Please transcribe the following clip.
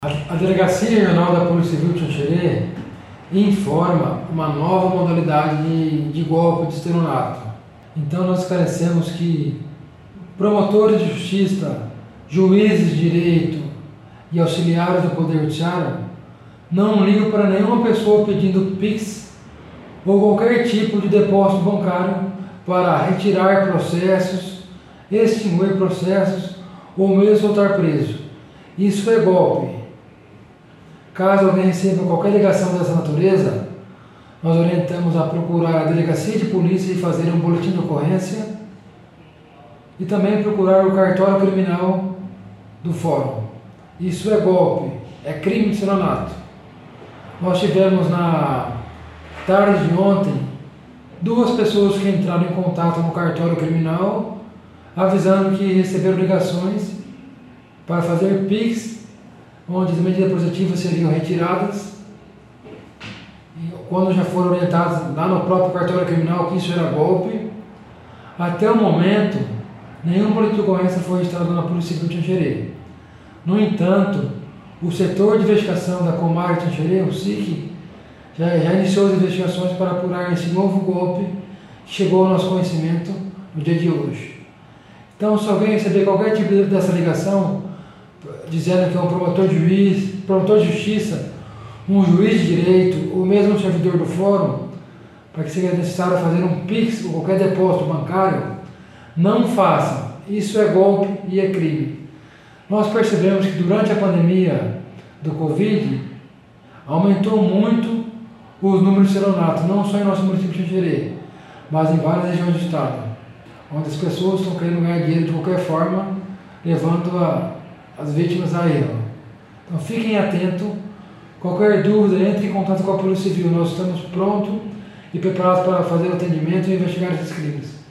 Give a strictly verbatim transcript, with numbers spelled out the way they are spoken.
A Delegacia Regional da Polícia Civil de Xanxerê informa uma nova modalidade de, de golpe de estelionato. Então nós esclarecemos que promotores de justiça, juízes de direito e auxiliares do Poder Judiciário não ligam para nenhuma pessoa pedindo Pix ou qualquer tipo de depósito bancário para retirar processos, extinguir processos ou mesmo soltar preso. Isso é golpe. Caso alguém receba qualquer ligação dessa natureza, nós orientamos a procurar a delegacia de polícia e fazer um boletim de ocorrência e também procurar o cartório criminal do fórum. Isso é golpe, é crime de estelionato. Nós tivemos na tarde de ontem duas pessoas que entraram em contato no cartório criminal avisando que receberam ligações para fazer Pix, onde as medidas protetivas seriam retiradas, e quando já foram orientados lá no próprio cartório criminal que isso era golpe. Até o momento, nenhum boletim de ocorrência foi registrado na Polícia Civil de Xanxerê. No entanto, o setor de investigação da Comarca de Xanxerê, o S I C, já, já iniciou as investigações para apurar esse novo golpe que chegou ao nosso conhecimento no dia de hoje. Então, se alguém receber qualquer tipo dessa ligação, dizendo que é um promotor de juiz, promotor de justiça, um juiz de direito ou mesmo um servidor do fórum, para que seja necessário fazer um Pix ou qualquer depósito bancário, não faça. Isso é golpe e é crime. Nós percebemos que durante a pandemia do Covid, aumentou muito os números de estelionato, não só em nosso município de Xanxerê, mas em várias regiões do estado, onde as pessoas estão querendo ganhar dinheiro de qualquer forma, levando a as vítimas a erro. Então fiquem atentos, qualquer dúvida, entre em contato com a Polícia Civil. Nós estamos prontos e preparados para fazer o atendimento e investigar esses crimes.